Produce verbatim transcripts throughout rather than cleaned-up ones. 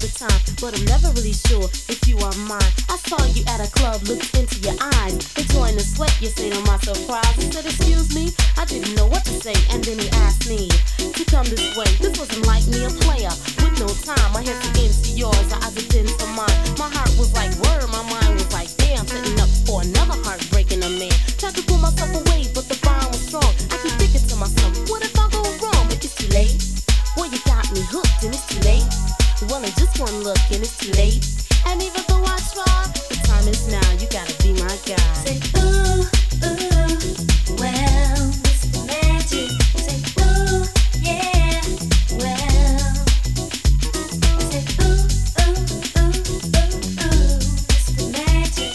time, but I'm never really sure if you are mine. I saw you at a club, looked into your eyes, enjoying the sweat, you say to my surprise. I said, excuse me, I didn't know what to say, and then he asked me to come this way. This wasn't like me, a player with no time. My head's into yours, I just into mine. My heart was like word, my mind was like damn, setting up for another heartbreaking a man. Tried to pull myself away, but the bond was strong. I keep thinking to myself, what if I go wrong? But it's too late. Boy, you got me hooked, and it's too late. Well, in just one look, and it's too late. And even though I try, the time is now. You gotta be my guy. Say ooh, ooh, well, Mister Magic. Say ooh, yeah, well. Say ooh, ooh, ooh, ooh, ooh, Mister Magic.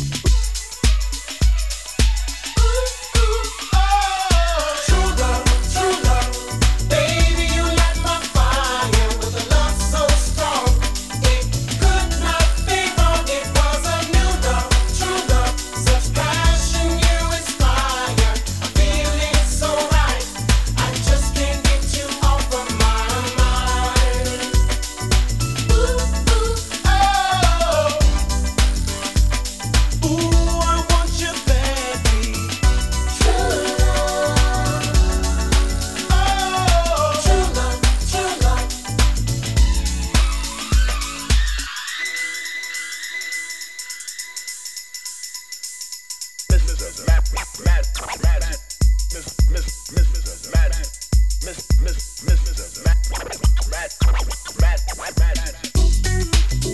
Ooh, ooh, Oh, true love, true love. Baby, you light my fire with a love so strong. It could not be wrong. It was a new love, true love. Such passion you inspire. I feel it so right. I just can't get you off of my mind. Ooh, ooh, oh. Ooh, I want you badly. true love. Oh, true love, true love. Missus Magic, Magic, Miss, Miss, Missus Magic, Miss, Miss, Missus Magic, Magic, Magic.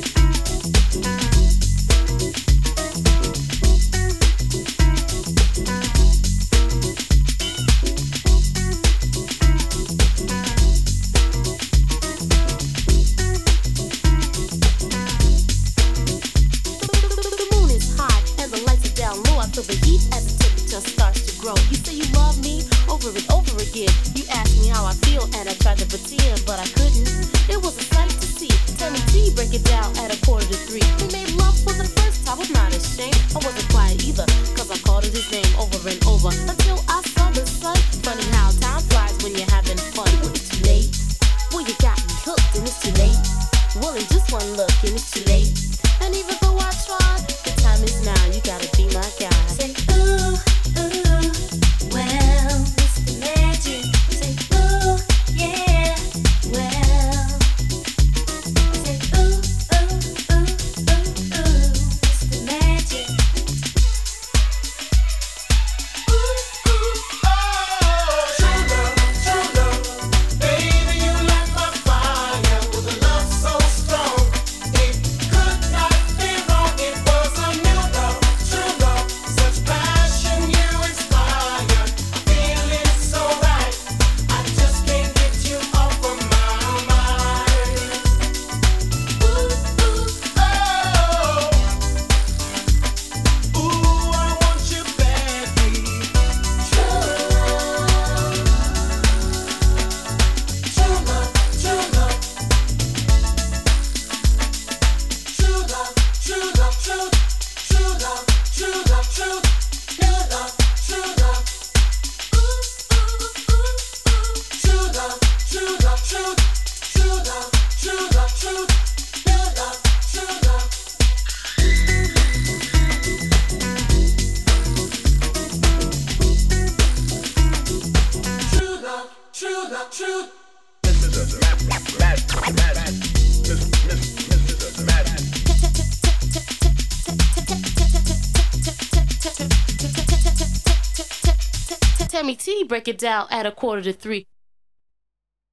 The moon is high and the lights are down low. I feel the heat as the temperature starts to grow. You say you love me over and over again. You ask me how I feel and I tried to pretend, but I couldn't. It was a sight to see. Tell me T, break it down at a quarter to three. We made love for the first time. I'm not ashamed. I wasn't quiet either, cause I called it his name over and over until I saw the sun. Funny how time flies when you're having fun. Well, it's too late. Well, you got me hooked and it's too late. Well, in just one look and it's too late. And even though I tried, the time is now. You gotta be my guy. Say ooh, ooh, well, Mister Magic. Say ooh, yeah, well. Say ooh, ooh, ooh, ooh, ooh, Mister Magic. Ooh, ooh, Oh, true love, true love. Baby, you light my fire with a love so strong. It could not be wrong. It was a new love, true love. Such passion you inspire. I feel it so right. I just can't get you off of my mind. ooh, ooh, Oh, ooh, I want you badly. true love. True love, true love. True love, true love, true, true love, true love, true, new love, true love. Ooh, ooh, ooh, ooh. True love, true love, true, true love, true love, true, new love, true love. True love, true love, true. Missus Magic, Magic, Magic. Miss, Miss, Missus Magic. Tell me T, break it down at a quarter to three.